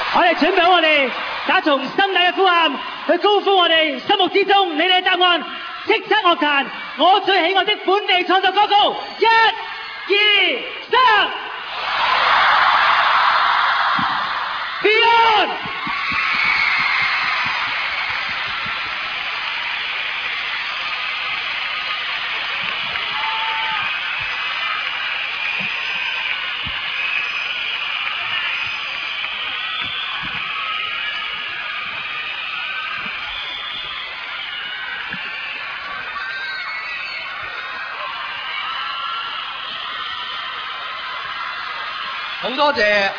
我哋準備好我哋打從心底嘅呼喊，去高呼我哋心目之中你哋嘅答案。叱咤樂壇，我最喜愛的本地創作歌曲，一、二、三 ，Beyond。 好多謝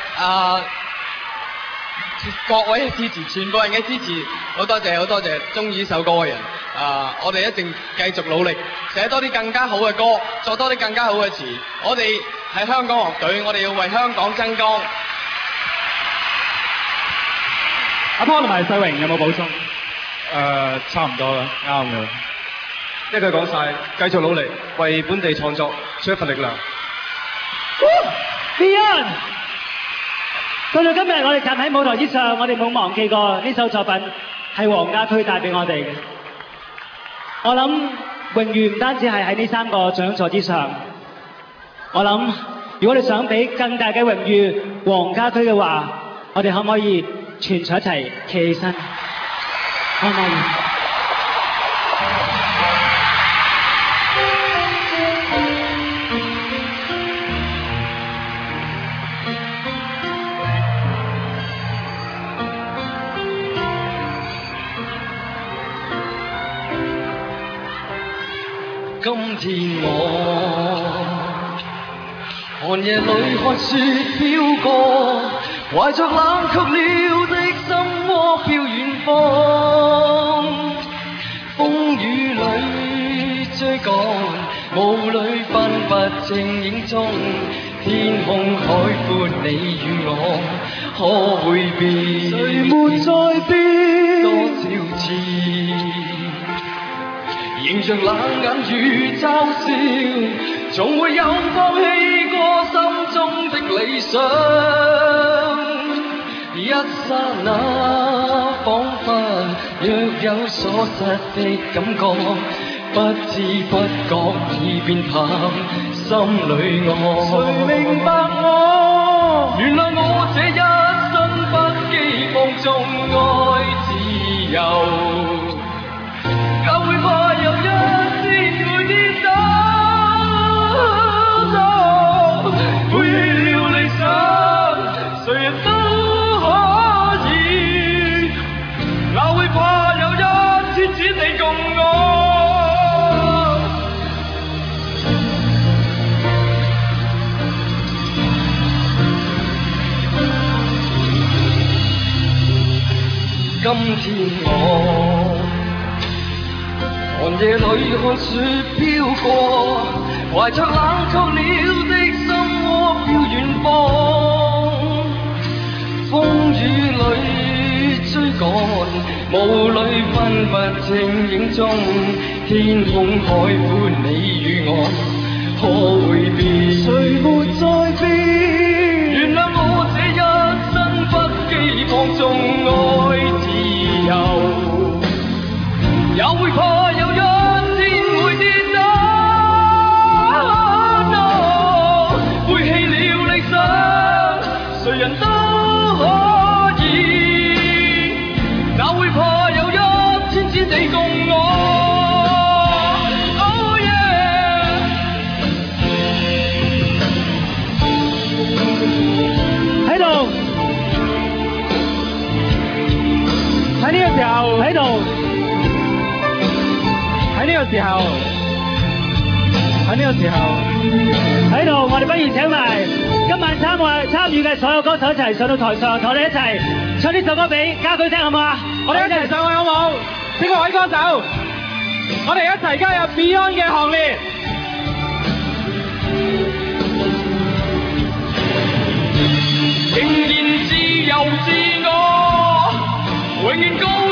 各位嘅支持，全部人嘅支持，好多謝中意呢首歌嘅人。我哋一定繼續努力，寫多啲更加好嘅歌，作多啲更加好嘅詞。我哋係香港樂隊，我哋要為香港爭光。 阿波同埋世榮有冇補充？ 差唔多啦，啱嘅。一句講晒，繼續努力，為本地創作出一份力量。 Beyond， 到到今日我哋站喺舞台之上，我哋冇忘記過呢首作品係黃家駒帶俾我哋嘅。我諗榮譽唔單止係喺呢3個獎座之上，我諗如果你想俾更大嘅榮譽黃家駒嘅話，我哋可唔可以全場一齊企起身？可唔可以？ 今天我寒夜裏看雪飄過，懷着冷卻了的心窩飄遠方。風雨裏追趕，霧裏分不清影蹤。天空海闊，你與我可會變？誰沒在變？多少次？迎着冷眼與嘲笑，總會有放棄過心中的理想。一剎那，彷彿若有所失的感覺，不知不覺已變淡，心裏愛。誰明白我？原來我這一生不羈放縱愛自由。教會怕有一天會跌倒，背棄了理想，誰人都可以。教會怕有一天只你共我。今天我寒夜裏看雪飄過，懷着冷卻了的心窩飄遠方。風雨裏追趕，霧裏分不清影蹤。天空海闊，你與我可會變？誰沒在變？原諒我這一生不羈放縱愛自由。也會怕有一天會跌倒，背棄了理想，誰人都可以。也會怕有一天只你共我。Oh yeah！ 喺度，喺呢個時候喺度。喺呢個時候，喺度，我哋不如請埋今晚參與嘅所有歌手一齊上到台上，同我哋一齊唱呢首歌俾家駒聽，好唔好啊？我哋一齊上去好唔好？請各位歌手，我哋一齊加入 Beyond 嘅行列。 仍然自由自我，永遠高。